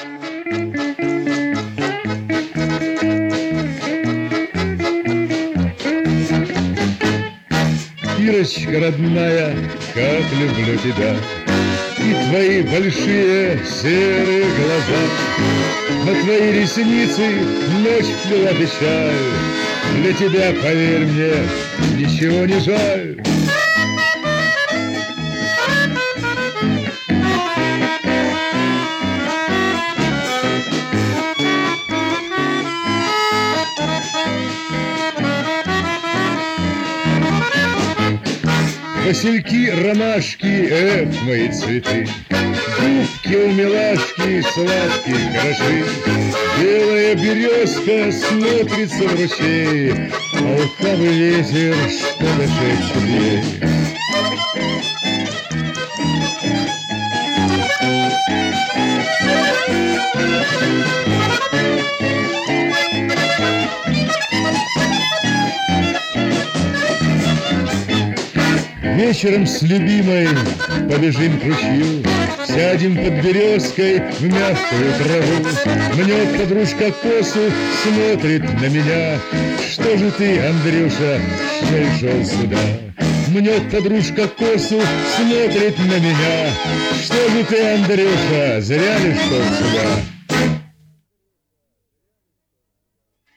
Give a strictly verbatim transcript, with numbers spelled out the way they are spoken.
Ирочка родная, как люблю тебя, и твои большие серые глаза. На твои ресницы ночь плела печаль. Для тебя, поверь мне, ничего не жаль. Васильки, ромашки, эх, мои цветы, губки у милашки сладкие, хороши. Белая березка смотрится в ручей, а лукавый ветер что-то шепчет ей. Вечером с любимой побежим к ручью, сядем под березкой в мягкую траву. Мнет подружка косу, смотрит на меня. Что же ты, Андрюша, пришел сюда? Мнет подружка косу, смотрит на меня. Что же ты, Андрюша, зря ли шел сюда?